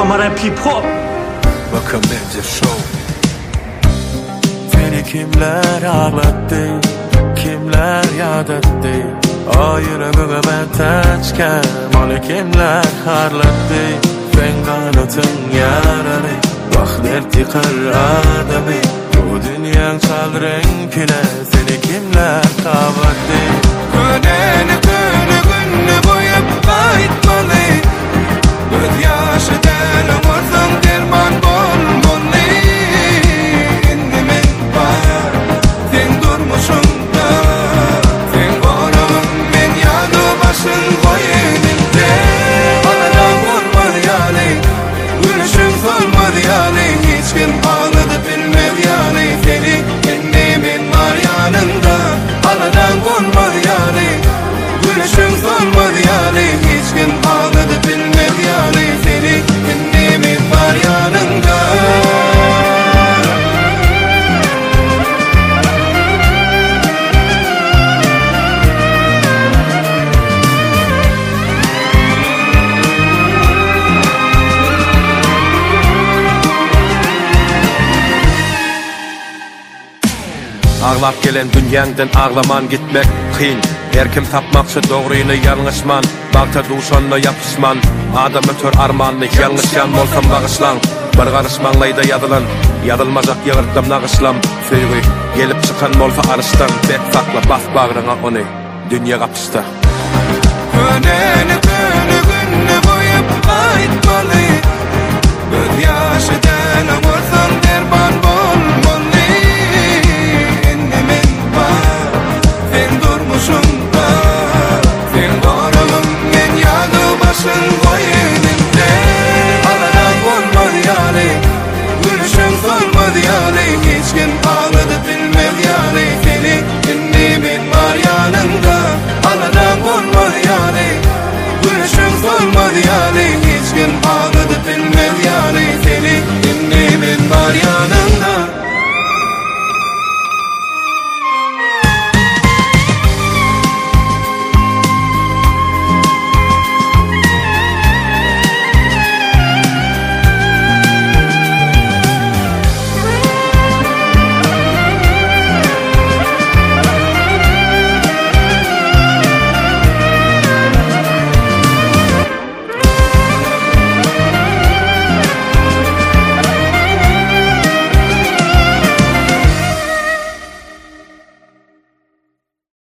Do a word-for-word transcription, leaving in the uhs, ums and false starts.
Amara Hip-Hop Bakın Bence Show. Seni kimler ağlattı, kimler yad etti? O yüreğime ben taçken onu kimler harlattı? Sen kanatın yaralı, vakler tıkar adamı. Bu dünyanın çal renkine seni kimler kavattı? Göneni günü günü boyup kayıtmalı, göz yaşı deli vursun derman bulmalı. İndimin var, sen durmuşsun da, sen konum ben yanı başın koyunimde. Anadan vurmadı yani, gülüşün solmadı yani, hiç kim ağladı bilmez yani. Seni kendimin var yanında, anadan vurmadı yani, gülüşün solmadı yani, hiç kim ağladı bilmez yani. Seni kendimin var yanında. Ağlap gelen dünyandan ağlaman gitmek kıyın. Her kim tapmakçı doğruyunu yanlışman, bakta duşanla yapışman. Adam ötör armanını yanlış yan olsam bağışlan. Bir karışmanlayda yadılan, yadılmazak yağırttam nağışlam. Söygü gelip çıkan molfa arıştan, bek sakla bas bağrına onu, dünya kapışta. Göneni